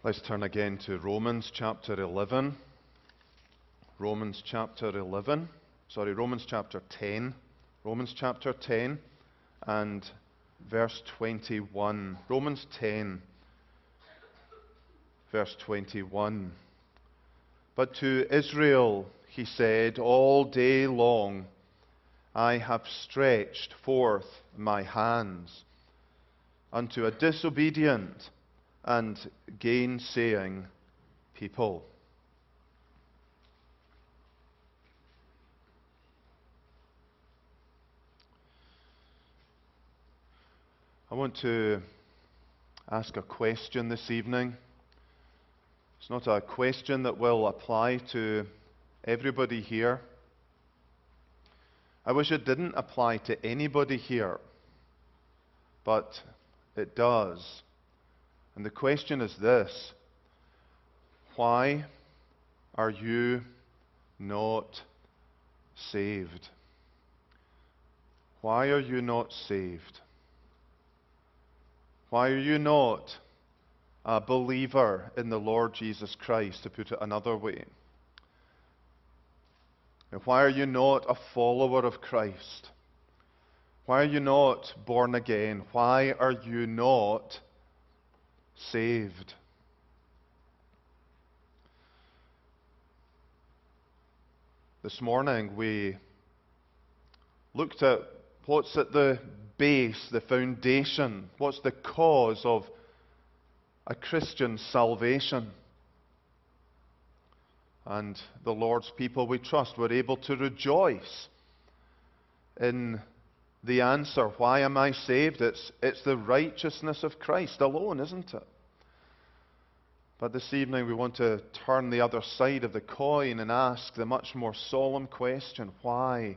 Let's turn again to Romans chapter 11. Romans chapter 10. Romans chapter 10 and verse 21. Romans 10, verse 21. But to Israel he said, all day long I have stretched forth my hands unto a disobedient and gainsaying people. I want to ask a question this evening. It's not a question that will apply to everybody here. I wish it didn't apply to anybody here, but it does. And the question is this: why are you not saved? Why are you not saved? Why are you not a believer in the Lord Jesus Christ, to put it another way? And why are you not a follower of Christ? Why are you not born again? Why are you not saved? This morning we looked at what's at the base, the foundation, what's the cause of a Christian salvation. And the Lord's people, we trust, were able to rejoice in the answer. Why am I saved? It's the righteousness of Christ alone, isn't it? But this evening we want to turn the other side of the coin and ask the much more solemn question: why?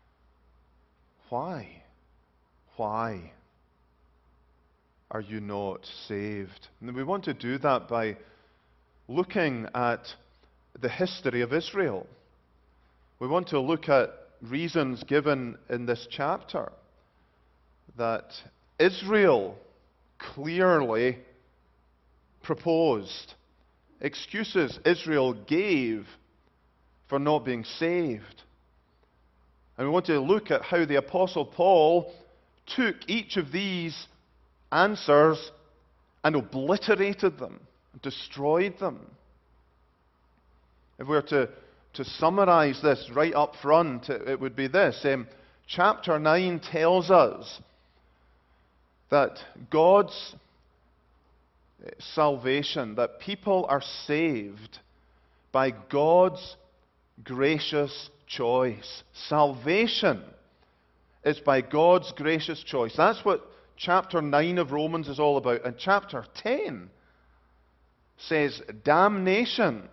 Why? Why are you not saved? And we want to do that by looking at the history of Israel. We want to look at reasons given in this chapter that Israel clearly proposed, excuses Israel gave for not being saved. And we want to look at how the Apostle Paul took each of these answers and obliterated them, destroyed them. If we were to summarize this right up front, it would be this. Chapter 9 tells us that God's salvation, that people are saved by God's gracious choice. Salvation is by God's gracious choice. That's what chapter 9 of Romans is all about. And chapter 10 says damnation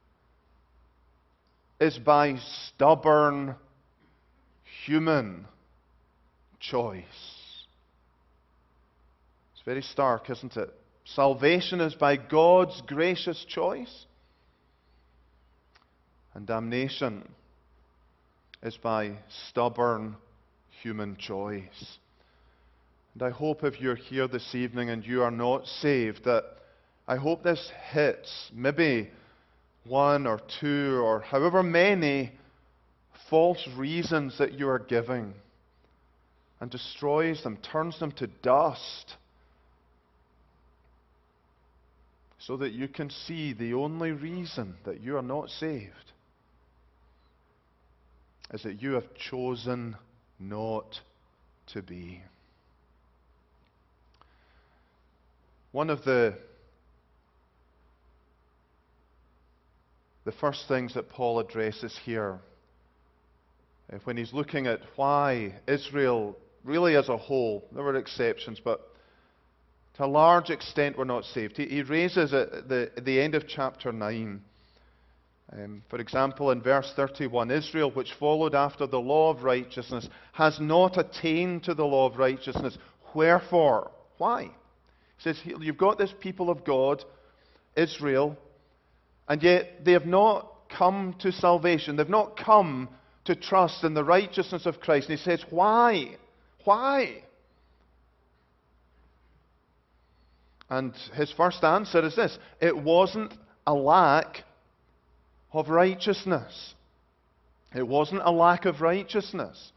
is by stubborn human choice. It's very stark, isn't it? Salvation is by God's gracious choice, and damnation is by stubborn human choice. And I hope if you're here this evening and you are not saved, that I hope this hits maybe one or two or however many false reasons that you are giving and destroys them, turns them to dust, so that you can see the only reason that you are not saved is that you have chosen not to be. One of the first things that Paul addresses here, when he's looking at why Israel, really as a whole, there were exceptions, but to a large extent were not saved, he raises at the end of chapter 9. For example, in verse 31, Israel, which followed after the law of righteousness, has not attained to the law of righteousness. Wherefore? Why? He says, you've got this people of God, Israel, and yet they have not come to salvation. They've not come to trust in the righteousness of Christ. And he says, why? Why? And his first answer is this: it wasn't a lack of righteousness. It wasn't a lack of righteousness.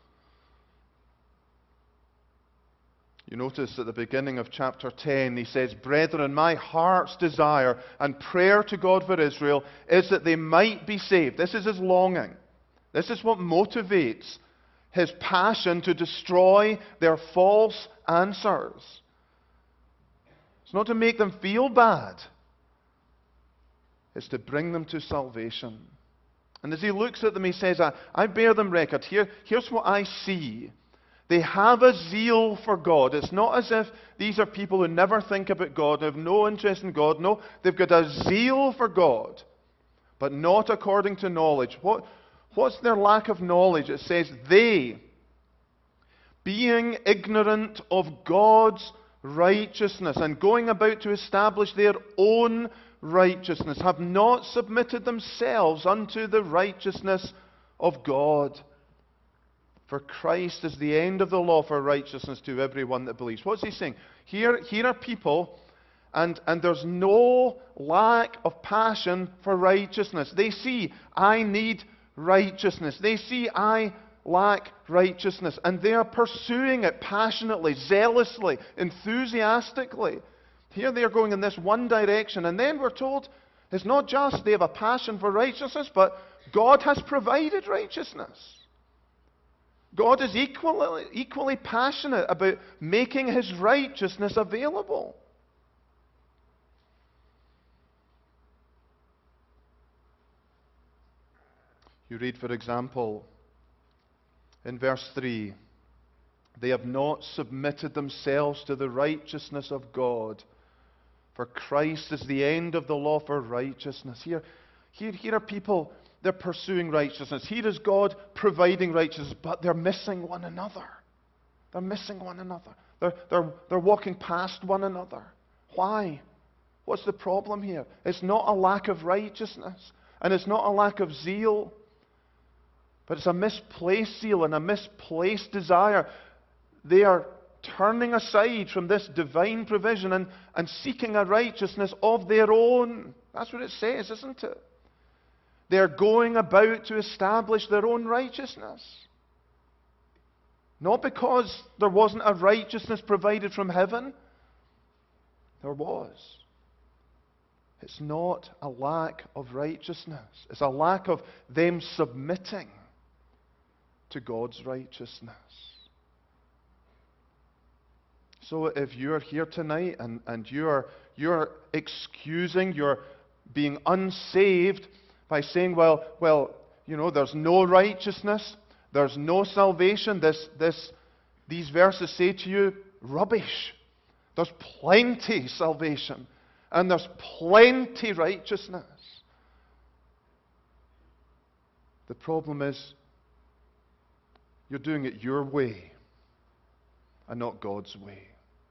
You notice at the beginning of chapter 10, he says, "Brethren, my heart's desire and prayer to God for Israel is that they might be saved." This is his longing. This is what motivates his passion to destroy their false answers. It's not to make them feel bad. It's to bring them to salvation. And as he looks at them, he says, I bear them record. Here's what I see. They have a zeal for God. It's not as if these are people who never think about God, have no interest in God. No, they've got a zeal for God, but not according to knowledge. What's their lack of knowledge? It says, they, being ignorant of God's righteousness and going about to establish their own righteousness, have not submitted themselves unto the righteousness of God. For Christ is the end of the law for righteousness to everyone that believes. What's he saying? Here are people, and there's no lack of passion for righteousness. They see, I need righteousness. They see, I lack righteousness. And they are pursuing it passionately, zealously, enthusiastically. Here they are going in this one direction. And then we're told, it's not just they have a passion for righteousness, but God has provided righteousness. God is equally passionate about making his righteousness available. You read, for example, in verse 3, they have not submitted themselves to the righteousness of God, for Christ is the end of the law for righteousness. Here are people, they're pursuing righteousness. Here is God providing righteousness, but they're missing one another. They're missing one another. They're walking past one another. Why? What's the problem here? It's not a lack of righteousness, and it's not a lack of zeal, but it's a misplaced zeal and a misplaced desire. They are turning aside from this divine provision and seeking a righteousness of their own. That's what it says, isn't it? They're going about to establish their own righteousness. Not because there wasn't a righteousness provided from heaven. There was. It's not a lack of righteousness. It's a lack of them submitting to God's righteousness. So if you're here tonight and you're excusing your being unsaved by saying, well, there's no righteousness, there's no salvation, these verses say to you, rubbish. There's plenty salvation, and there's plenty righteousness. The problem is, you're doing it your way and not God's way.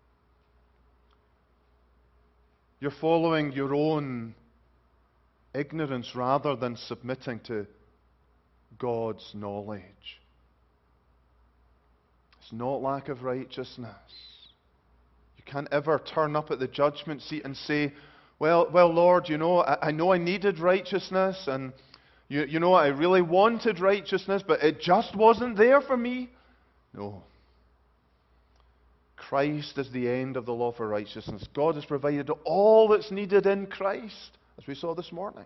You're following your own ignorance rather than submitting to God's knowledge. It's not lack of righteousness. You can't ever turn up at the judgment seat and say, well, Lord, I know I needed righteousness, and I really wanted righteousness, but it just wasn't there for me. No. Christ is the end of the law for righteousness. God has provided all that's needed in Christ, as we saw this morning.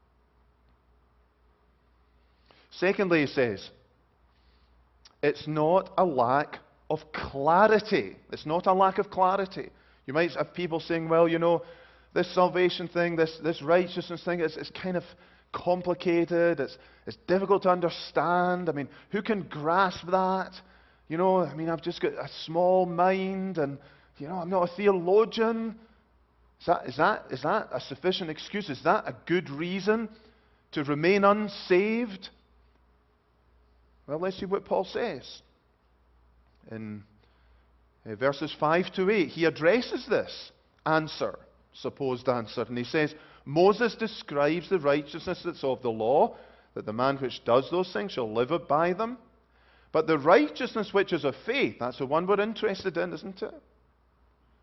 Secondly, he says, it's not a lack of clarity. It's not a lack of clarity. You might have people saying, well, this salvation thing, this righteousness thing, it's kind of complicated. It's difficult to understand. I mean, who can grasp that? I've just got a small mind, and I'm not a theologian. Is that a sufficient excuse? Is that a good reason to remain unsaved? Well, let's see what Paul says. In verses 5 to 8, he addresses this supposed answer, and he says, Moses describes the righteousness that's of the law, that the man which does those things shall live by them. But the righteousness which is of faith, that's the one we're interested in, isn't it?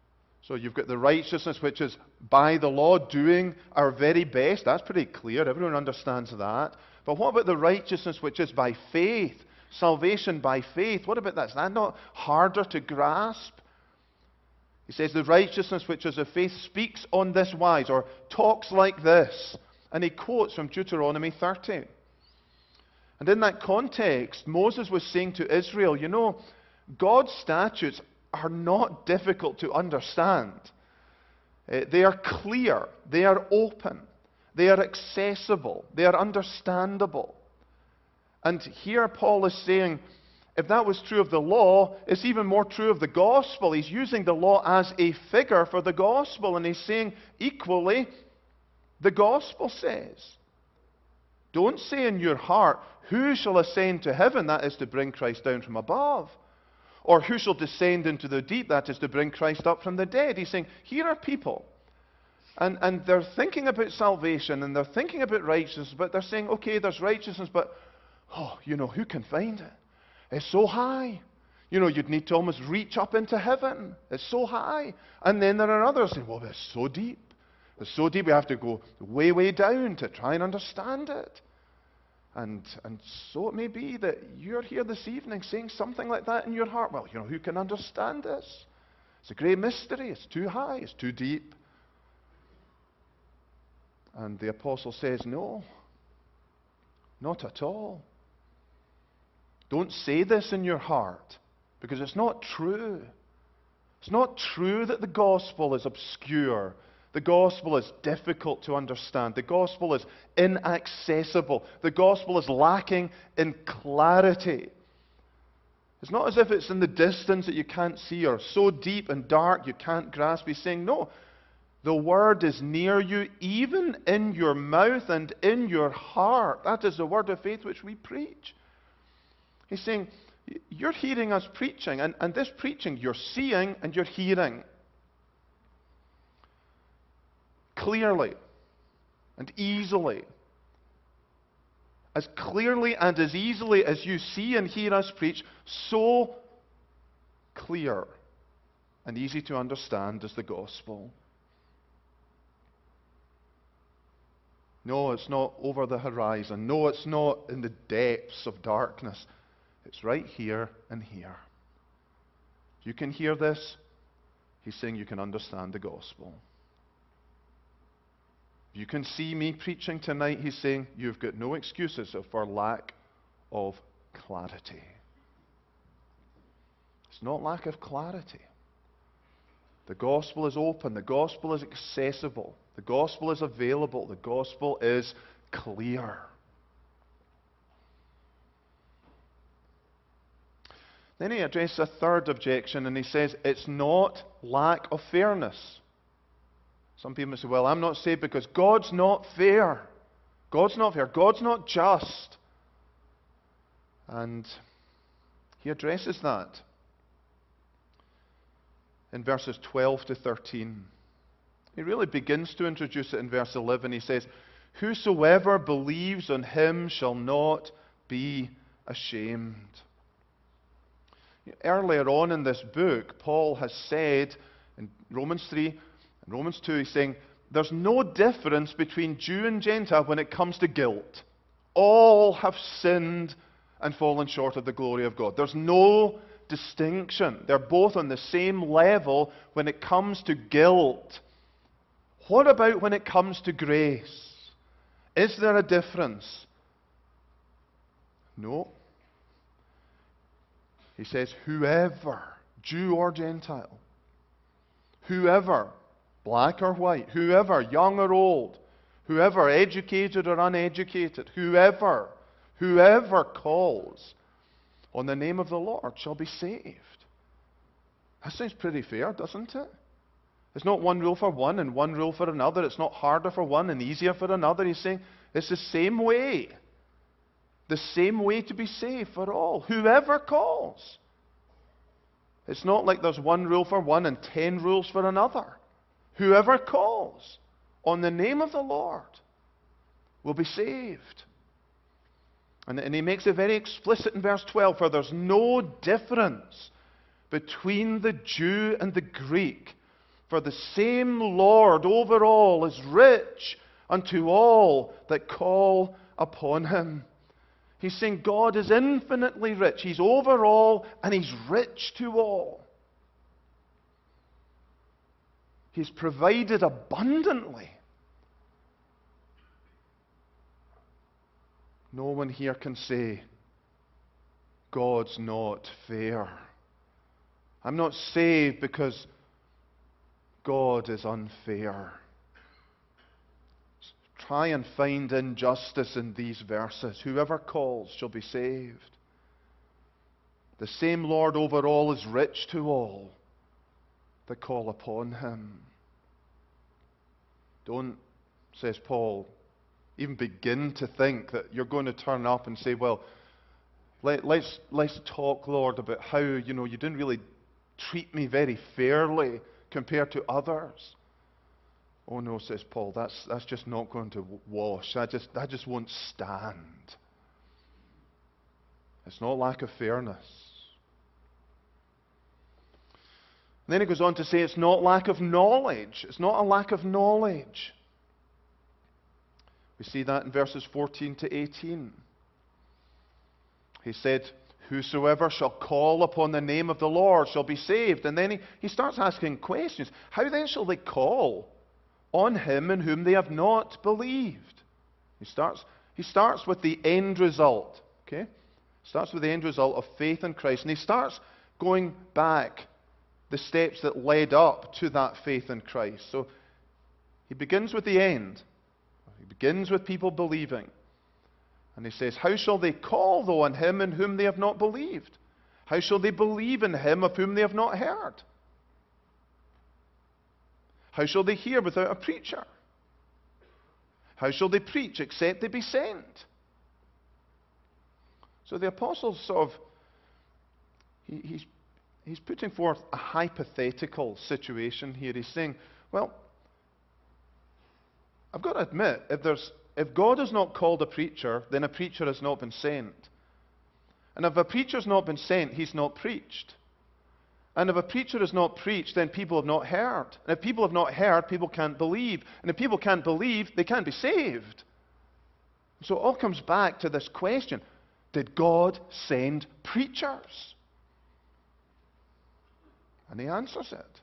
So you've got the righteousness which is by the law, doing our very best. That's pretty clear. Everyone understands that. But what about the righteousness which is by faith? Salvation by faith. What about that? Is that not harder to grasp? He says the righteousness which is of faith speaks on this wise, or talks like this. And he quotes from Deuteronomy 30. And in that context, Moses was saying to Israel, you know, God's statutes are not difficult to understand. They are clear. They are open. They are accessible. They are understandable. And here Paul is saying, if that was true of the law, it's even more true of the gospel. He's using the law as a figure for the gospel. And he's saying, equally, the gospel says, don't say in your heart, who shall ascend to heaven? That is to bring Christ down from above. Or who shall descend into the deep? That is to bring Christ up from the dead. He's saying, here are people. And they're thinking about salvation, and they're thinking about righteousness, but they're saying, okay, there's righteousness, but, who can find it? It's so high. You'd need to almost reach up into heaven. It's so high. And then there are others saying, well, it's so deep. It's so deep we have to go way, way down to try and understand it. And so it may be that you're here this evening saying something like that in your heart. Well, who can understand this? It's a great mystery. It's too high. It's too deep. And the apostle says, no, not at all. Don't say this in your heart, because it's not true. It's not true that the gospel is obscure. The gospel is difficult to understand. The gospel is inaccessible. The gospel is lacking in clarity. It's not as if it's in the distance that you can't see, or so deep and dark you can't grasp. He's saying, no, the word is near you, even in your mouth and in your heart. That is the word of faith which we preach. He's saying, you're hearing us preaching, and this preaching you're seeing and you're hearing clearly and easily. As clearly and as easily as you see and hear us preach, so clear and easy to understand is the gospel. No, it's not over the horizon. No, it's not in the depths of darkness. It's right here and here. You can hear this. He's saying you can understand the gospel. You can see me preaching tonight. He's saying you've got no excuses for lack of clarity. It's not lack of clarity. The gospel is open. The gospel is accessible. The gospel is available. The gospel is clear. Then he addresses a third objection, and he says it's not lack of fairness. Some people say, well, I'm not saved because God's not fair. God's not fair. God's not just. And he addresses that in verses 12 to 13. He really begins to introduce it in verse 11. He says, whosoever believes on him shall not be ashamed. Earlier on in this book, Paul has said in Romans 3 and Romans 2, he's saying, there's no difference between Jew and Gentile when it comes to guilt. All have sinned and fallen short of the glory of God. There's no distinction. They're both on the same level when it comes to guilt. What about when it comes to grace? Is there a difference? No. He says, whoever, Jew or Gentile, whoever, black or white, whoever, young or old, whoever, educated or uneducated, whoever calls on the name of the Lord shall be saved. That sounds pretty fair, doesn't it? It's not one rule for one and one rule for another. It's not harder for one and easier for another. He's saying it's the same way. The same way to be saved for all. Whoever calls. It's not like there's one rule for one and 10 rules for another. Whoever calls on the name of the Lord will be saved. And he makes it very explicit in verse 12, for there's no difference between the Jew and the Greek, For the same Lord over all is rich unto all that call upon him. He's saying God is infinitely rich. He's over all and he's rich to all. He's provided abundantly. No one here can say, God's not fair. I'm not saved because God is unfair. Try and find injustice in these verses. Whoever calls shall be saved. The same Lord over all is rich to all that call upon him. Don't, says Paul, even begin to think that you're going to turn up and say, well, let's talk, Lord, about how, you didn't really treat me very fairly compared to others. Oh no, says Paul, that's just not going to wash. That just won't stand. It's not lack of fairness. And then he goes on to say it's not lack of knowledge. It's not a lack of knowledge. We see that in verses 14 to 18. He said, whosoever shall call upon the name of the Lord shall be saved. And then he starts asking questions. How then shall they call on him in whom they have not believed? He starts with the end result. Okay? Starts with the end result of faith in Christ. And he starts going back the steps that led up to that faith in Christ. So he begins with the end. He begins with people believing. And he says, how shall they call, though, on him in whom they have not believed? How shall they believe in him of whom they have not heard? How shall they hear without a preacher? How shall they preach except they be sent? So the apostle's he's putting forth a hypothetical situation here. He's saying, well, I've got to admit, if God has not called a preacher, then a preacher has not been sent. And if a preacher's not been sent, he's not preached. And if a preacher has not preached, then people have not heard. And if people have not heard, people can't believe. And if people can't believe, they can't be saved. So it all comes back to this question: did God send preachers? And he answers it.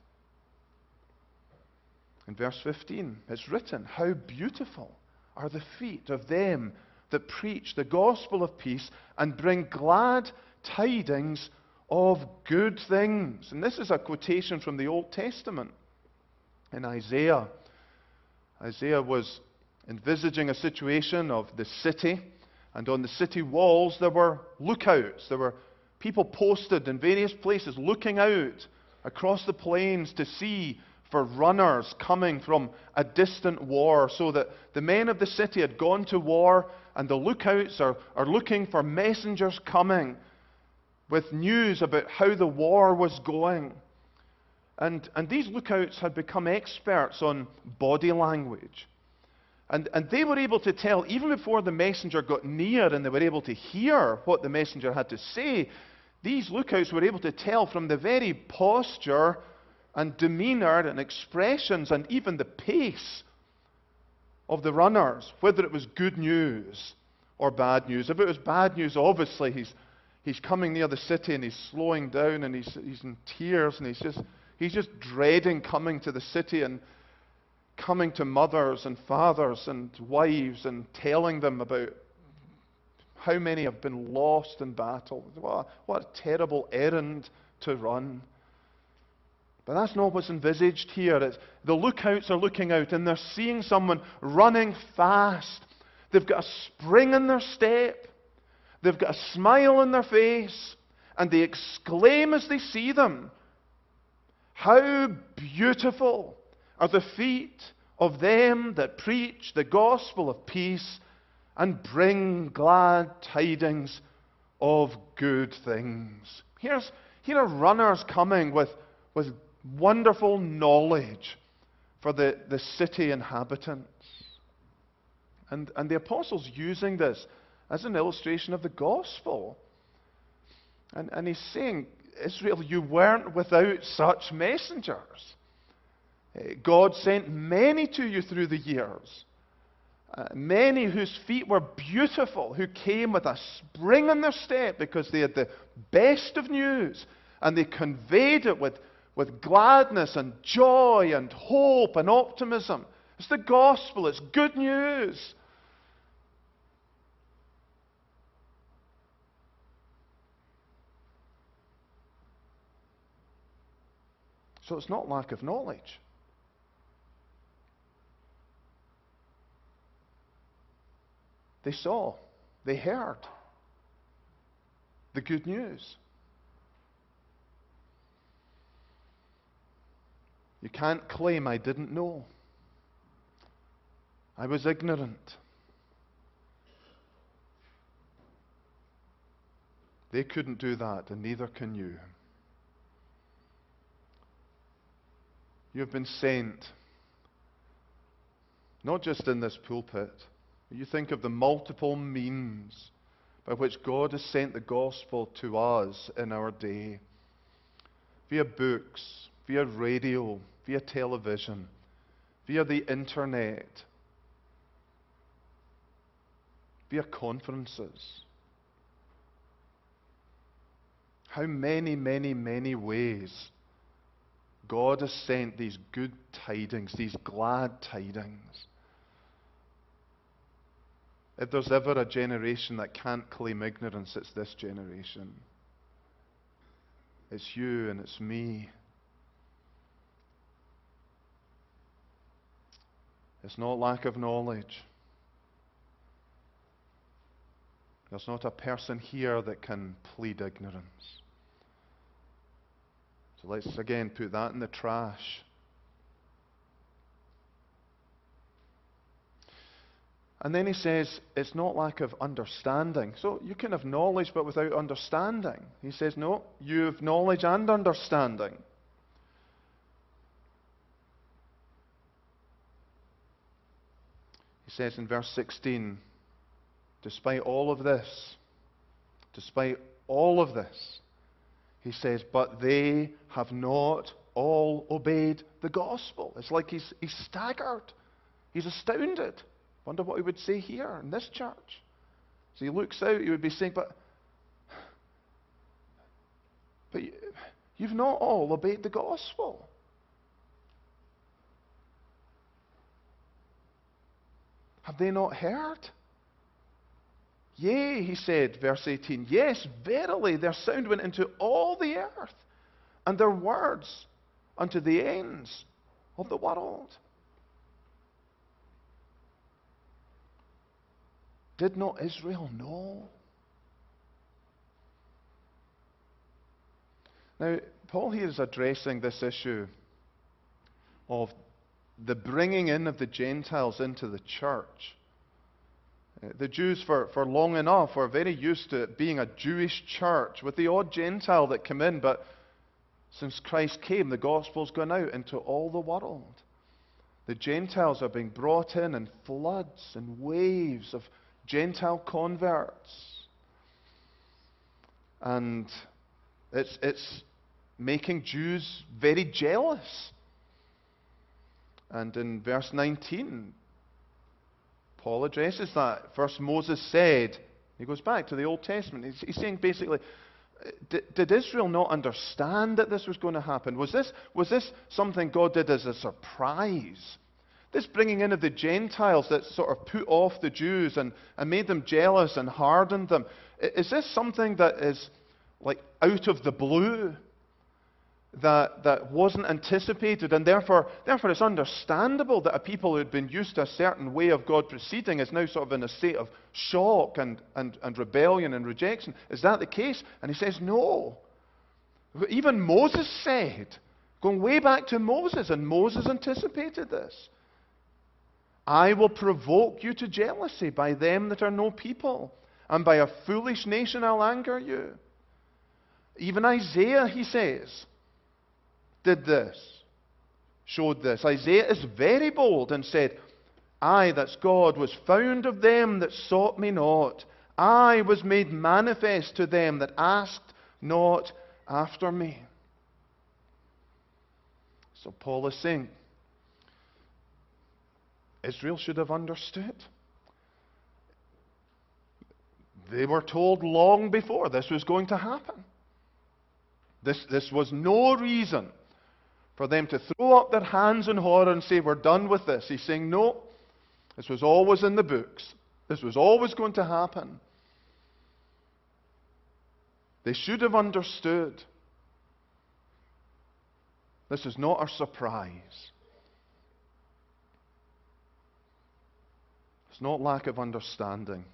In verse 15, it's written, how beautiful are the feet of them that preach the gospel of peace and bring glad tidings of good things. And this is a quotation from the Old Testament. In Isaiah, Isaiah was envisaging a situation of the city, and on the city walls there were lookouts. There were people posted in various places looking out across the plains to see for runners coming from a distant war, so that the men of the city had gone to war, and the lookouts are looking for messengers coming with news about how the war was going. And these lookouts had become experts on body language. And they were able to tell, even before the messenger got near and they were able to hear what the messenger had to say, these lookouts were able to tell from the very posture and demeanor and expressions and even the pace of the runners, whether it was good news or bad news. If it was bad news, obviously he's coming near the city and he's slowing down and he's in tears and he's just dreading coming to the city and coming to mothers and fathers and wives and telling them about how many have been lost in battle. What a terrible errand to run. But that's not what's envisaged here. The lookouts are looking out and they're seeing someone running fast. They've got a spring in their step. They've got a smile on their face. And they exclaim as they see them, how beautiful are the feet of them that preach the gospel of peace and bring glad tidings of good things. Here are runners coming with wonderful knowledge for the city inhabitants. And the apostle's using this as an illustration of the gospel. And he's saying, Israel, you weren't without such messengers. God sent many to you through the years. Many whose feet were beautiful, who came with a spring in their step because they had the best of news, and they conveyed it with gladness and joy and hope and optimism. It's the gospel, it's good news. So it's not lack of knowledge. They saw, they heard the good news. You can't claim I didn't know. I was ignorant. They couldn't do that, and neither can you. You have been sent, not just in this pulpit. You think of the multiple means by which God has sent the gospel to us in our day. Via books, via radio, via television, via the internet, via conferences. How many, many, many ways God has sent these good tidings, these glad tidings. If there's ever a generation that can't claim ignorance, it's this generation. It's you and it's me. It's not lack of knowledge. There's not a person here that can plead ignorance. So let's again put that in the trash. And then he says, it's not lack of understanding. So you can have knowledge but without understanding. He says, no, you have knowledge and understanding. He says in verse 16, despite all of this, he says, but they have not all obeyed the gospel. It's like he's staggered. He's astounded. Wonder what he would say here in this church. So he looks out, he would be saying, but you've not all obeyed the gospel. Have they not heard? Yea, he said, verse 18, yes, verily, their sound went into all the earth, and their words unto the ends of the world. Did not Israel know? Now, Paul here is addressing this issue of the bringing in of the Gentiles into the church. The Jews, for long enough, were very used to it being a Jewish church with the odd Gentile that came in, but since Christ came, the gospel's gone out into all the world. The Gentiles are being brought in floods and waves of Gentile converts. And it's making Jews very jealous. And in verse 19, Paul addresses that. First Moses said, he goes back to the Old Testament, he's saying basically, did Israel not understand that this was going to happen? Was this something God did as a surprise? This bringing in of the Gentiles that sort of put off the Jews and made them jealous and hardened them. Is this something that is like out of the blue? That wasn't anticipated, and therefore it's understandable that a people who had been used to a certain way of God proceeding is now sort of in a state of shock and rebellion and rejection. Is that the case? And he says, no. Even Moses said, going way back to Moses, and Moses anticipated this. I will provoke you to jealousy by them that are no people, and by a foolish nation I'll anger you. Even Isaiah, he says, did this, showed this. Isaiah is very bold and said, I, that's God, was found of them that sought me not. I was made manifest to them that asked not after me. So Paul is saying, Israel should have understood. They were told long before this was going to happen. This was no reason for them to throw up their hands in horror and say, we're done with this. He's saying, no, this was always in the books. This was always going to happen. They should have understood. This is not a surprise. It's not lack of understanding.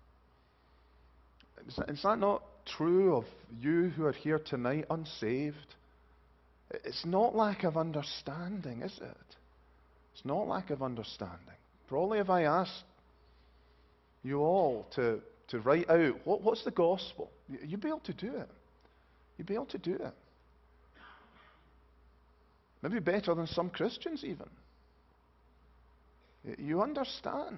Is that not true of you who are here tonight, unsaved? It's not lack of understanding, is it? It's not lack of understanding. Probably if I asked you all to write out, what's the gospel? You'd be able to do it. You'd be able to do it. Maybe better than some Christians even. You understand.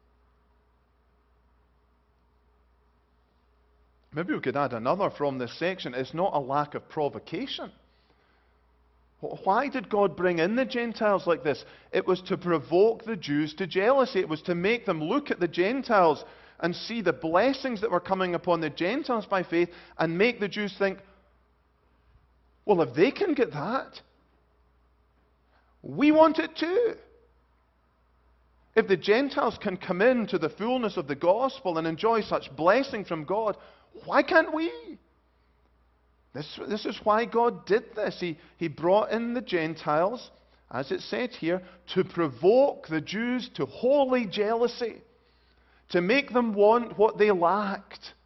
Maybe we could add another from this section. It's not a lack of provocation. Why did God bring in the Gentiles like this? It was to provoke the Jews to jealousy. It was to make them look at the Gentiles and see the blessings that were coming upon the Gentiles by faith and make the Jews think, well, if they can get that, we want it too. If the Gentiles can come into the fullness of the gospel and enjoy such blessing from God, why can't we? This is why God did this. He brought in the Gentiles, as it said here, to provoke the Jews to holy jealousy, to make them want what they lacked.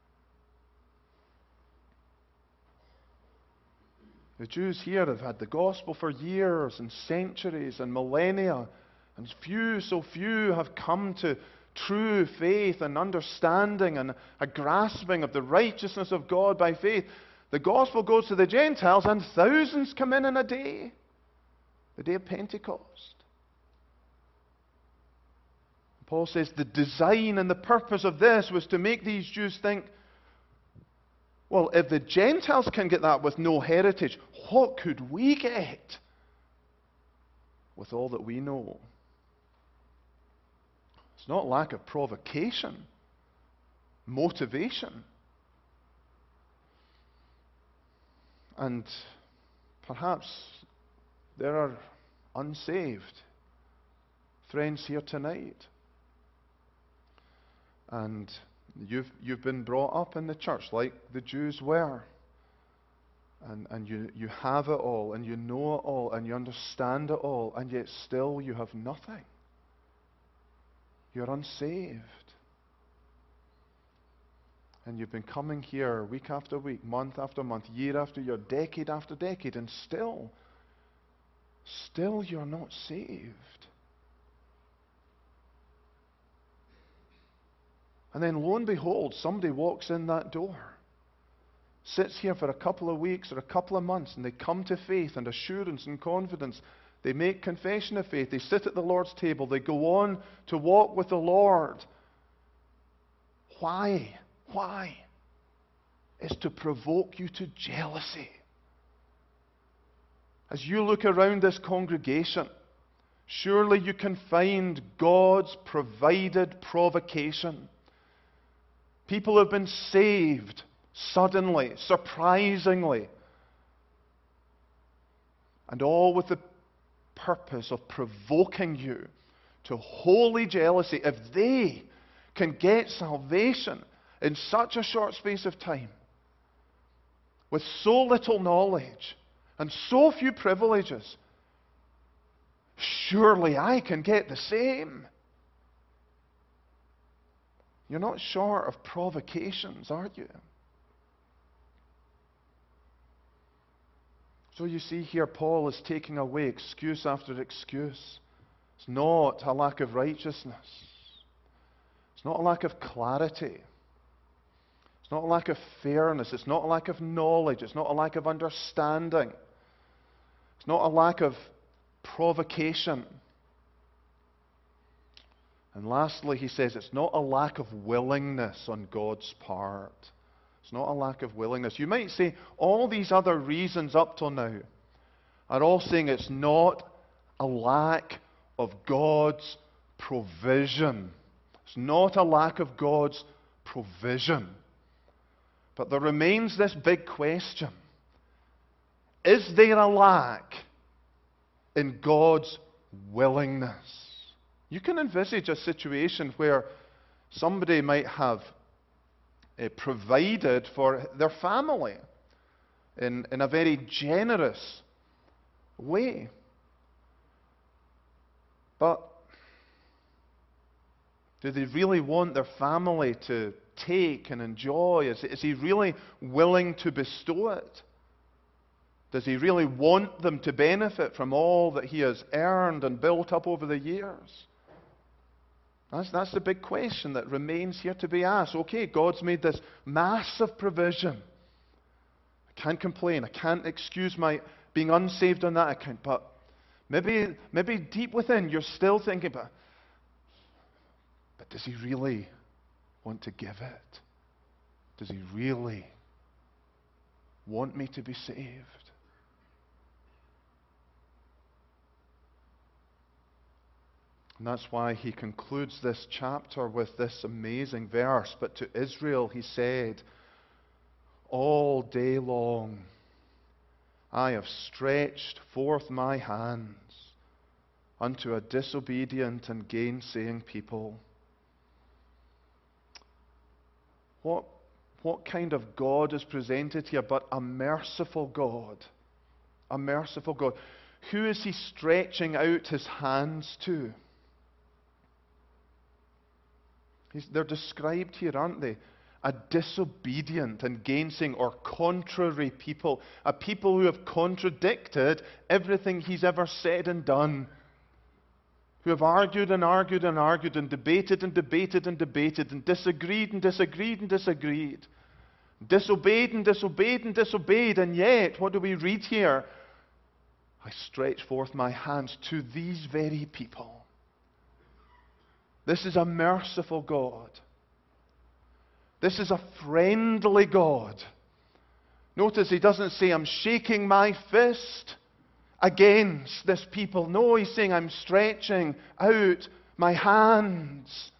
The Jews here have had the gospel for years and centuries and millennia, and so few have come to true faith and understanding and a grasping of the righteousness of God by faith. The gospel goes to the Gentiles and thousands come in a day, the day of Pentecost. Paul says the design and the purpose of this was to make these Jews think, well, if the Gentiles can get that with no heritage, what could we get with all that we know? It's not lack of provocation, motivation. And perhaps there are unsaved friends here tonight. And you've been brought up in the church like the Jews were. And you have it all, and you know it all, and you understand it all, and yet still you have nothing. You're unsaved. And you've been coming here week after week, month after month, year after year, decade after decade, and still you're not saved. And then lo and behold, somebody walks in that door, sits here for a couple of weeks or a couple of months, and they come to faith and assurance and confidence. They make confession of faith. They sit at the Lord's table. They go on to walk with the Lord. Why? Why? It's to provoke you to jealousy. As you look around this congregation, surely you can find God's provided provocation. People have been saved suddenly, surprisingly, and all with the purpose of provoking you to holy jealousy. If they can get salvation in such a short space of time, with so little knowledge and so few privileges, surely I can get the same. You're not short of provocations, are you? So you see here, Paul is taking away excuse after excuse. It's not a lack of righteousness. It's not a lack of clarity. It's not a lack of fairness. It's not a lack of knowledge. It's not a lack of understanding. It's not a lack of provocation. And lastly, he says it's not a lack of willingness on God's part. It's not a lack of willingness. You might say all these other reasons up till now are all saying it's not a lack of God's provision. It's not a lack of God's provision. But there remains this big question. Is there a lack in God's willingness? You can envisage a situation where somebody might have provided for their family in a very generous way. But do they really want their family to take and enjoy? Is he really willing to bestow it? Does he really want them to benefit from all that he has earned and built up over the years? That's the big question that remains here to be asked. Okay, God's made this massive provision. I can't complain. I can't excuse my being unsaved on that account. But maybe deep within you're still thinking, but does he really want to give it? Does he really want me to be saved? And that's why he concludes this chapter with this amazing verse. But to Israel he said, all day long I have stretched forth my hands unto a disobedient and gainsaying people. What kind of God is presented here but a merciful God? A merciful God. Who is he stretching out his hands to? They're described here, aren't they? A disobedient and gainsaying or contrary people. A people who have contradicted everything he's ever said and done. Who have argued and argued and argued and debated and debated and debated and disagreed and disagreed and disagreed. Disobeyed and disobeyed and disobeyed. And yet, what do we read here? I stretch forth my hands to these very people. This is a merciful God. This is a friendly God. Notice he doesn't say, I'm shaking my fist against this people. No, he's saying, I'm stretching out my hands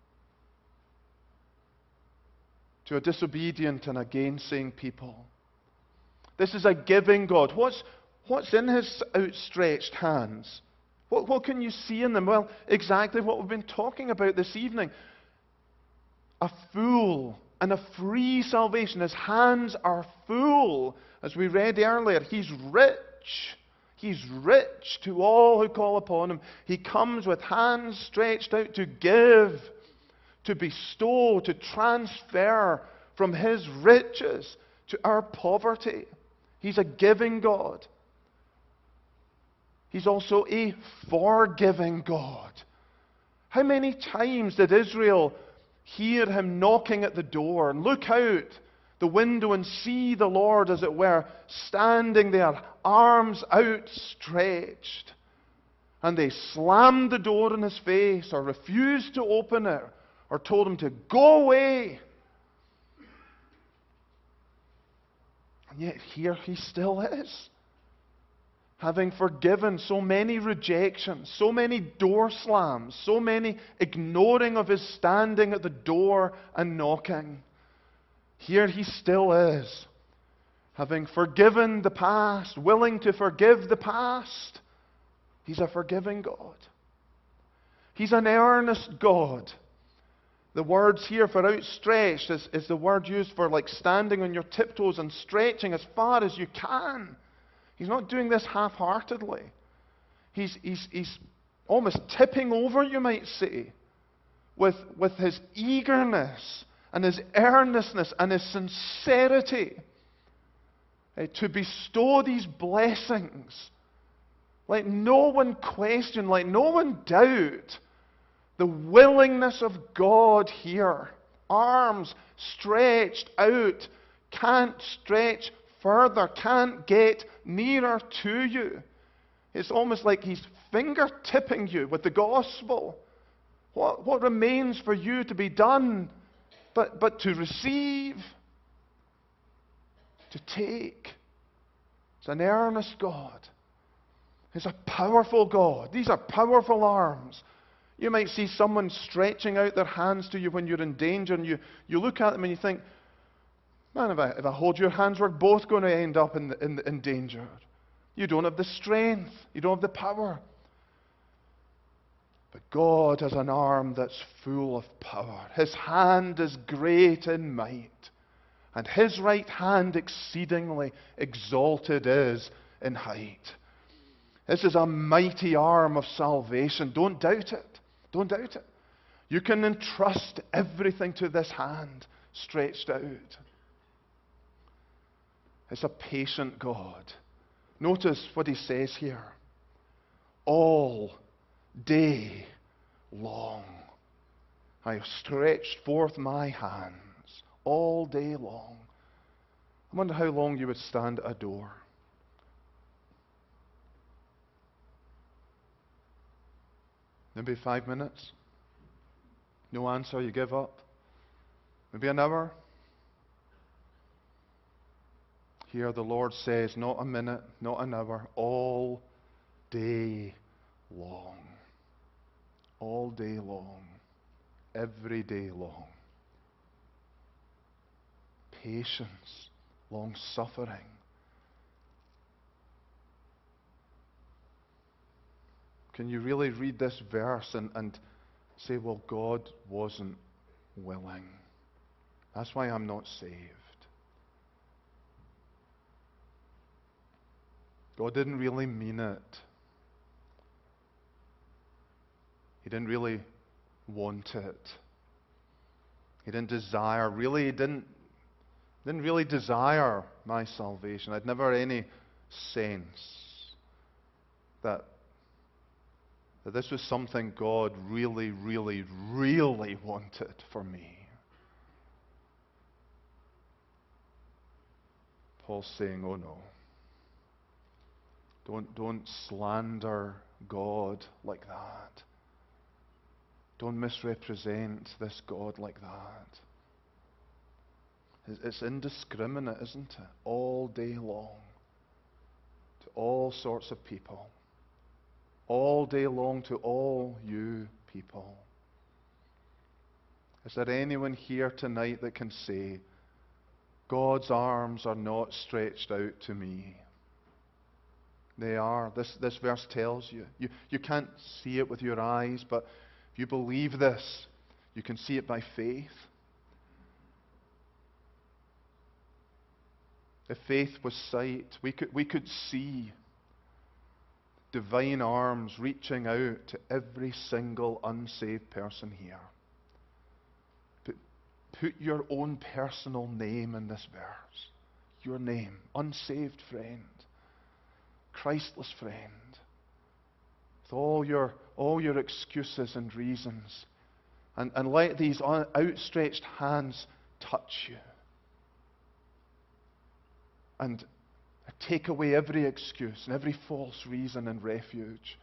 to a disobedient and a gainsaying people. This is a giving God. What's in his outstretched hands? What can you see in them? Well, exactly what we've been talking about this evening. A full and a free salvation. His hands are full. As we read earlier, he's rich. He's rich to all who call upon him. He comes with hands stretched out to give, to bestow, to transfer from his riches to our poverty. He's a giving God. He's also a forgiving God. How many times did Israel hear him knocking at the door and look out the window and see the Lord, as it were, standing there, arms outstretched? And they slammed the door in his face or refused to open it or told him to go away. And yet here he still is, having forgiven so many rejections, so many door slams, so many ignoring of his standing at the door and knocking. Here he still is, having forgiven the past, willing to forgive the past. He's a forgiving God. He's an earnest God. The words here for outstretched is the word used for like standing on your tiptoes and stretching as far as you can. He's not doing this half-heartedly. He's almost tipping over, you might say, with his eagerness and his earnestness and his sincerity to bestow these blessings. Let no one question, let no one doubt the willingness of God here. Arms stretched out, can't stretch further, can't get nearer to you. It's almost like he's finger-tipping you with the gospel. What remains for you to be done but to receive, to take? It's an earnest God. He's a powerful God. These are powerful arms. You might see someone stretching out their hands to you when you're in danger, and you look at them and you think, man, if I hold your hands, we're both going to end up in danger. You don't have the strength. You don't have the power. But God has an arm that's full of power. His hand is great in might, and His right hand exceedingly exalted is in height. This is a mighty arm of salvation. Don't doubt it. Don't doubt it. You can entrust everything to this hand stretched out. It's a patient God. Notice what He says here. All day long I have stretched forth my hands. All day long. I wonder how long you would stand at a door. Maybe 5 minutes. No answer, you give up. Maybe an hour. Here the Lord says, not a minute, not an hour, all day long. All day long. Every day long. Patience, long-suffering. Can you really read this verse and say, well, God wasn't willing. That's why I'm not saved. God didn't really mean it. He didn't really want it. He didn't desire, really, he didn't really desire my salvation. I'd never any sense that this was something God really, really, really wanted for me. Paul's saying, oh no. Don't slander God like that. Don't misrepresent this God like that. It's indiscriminate, isn't it? All day long. To all sorts of people. All day long to all you people. Is there anyone here tonight that can say, God's arms are not stretched out to me? They are. This verse tells you. You can't see it with your eyes, but if you believe this, you can see it by faith. If faith was sight, we could see divine arms reaching out to every single unsaved person here. Put your own personal name in this verse. Your name. Unsaved friend. Christless friend. With all your excuses and reasons. And let these outstretched hands touch you. And take away every excuse and every false reason and refuge.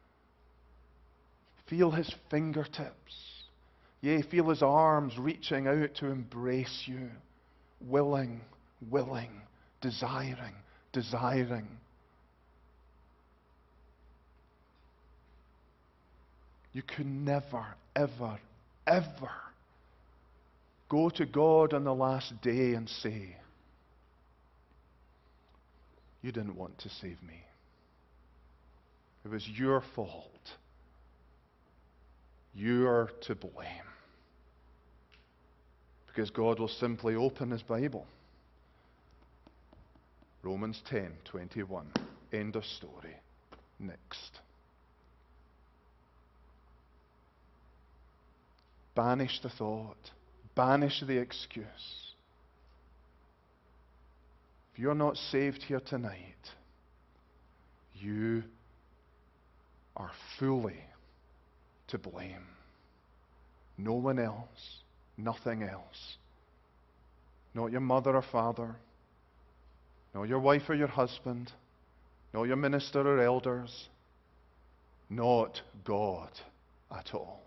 Feel His fingertips. Yea, feel His arms reaching out to embrace you. Willing, desiring. You could never, ever go to God on the last day and say, you didn't want to save me. It was your fault. You're to blame. Because God will simply open His Bible. Romans 10:21. End of story. Next. Banish the thought. Banish the excuse. If you're not saved here tonight, you are fully to blame. No one else, nothing else. Not your mother or father, not your wife or your husband, not your minister or elders, not God at all.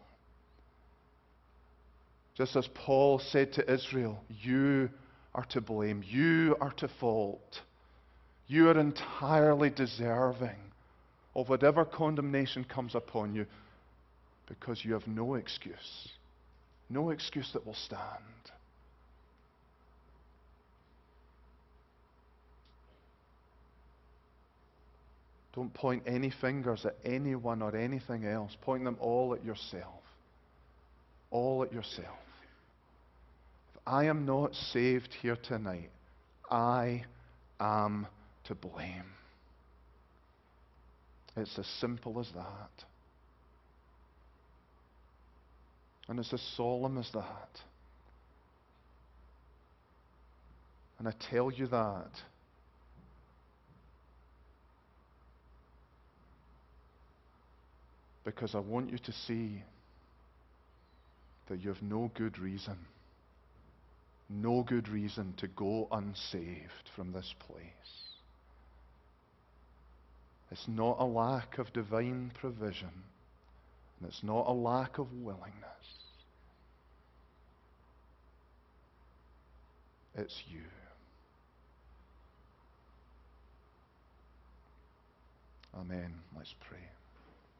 Just as Paul said to Israel, you are to blame. You are to fault. You are entirely deserving of whatever condemnation comes upon you because you have no excuse. No excuse that will stand. Don't point any fingers at anyone or anything else. Point them all at yourself. All at yourself. If I am not saved here tonight, I am to blame. It's as simple as that. And it's as solemn as that. And I tell you that because I want you to see that you have no good reason to go unsaved from this place. It's not a lack of divine provision, and it's not a lack of willingness. It's you. Amen. Let's pray.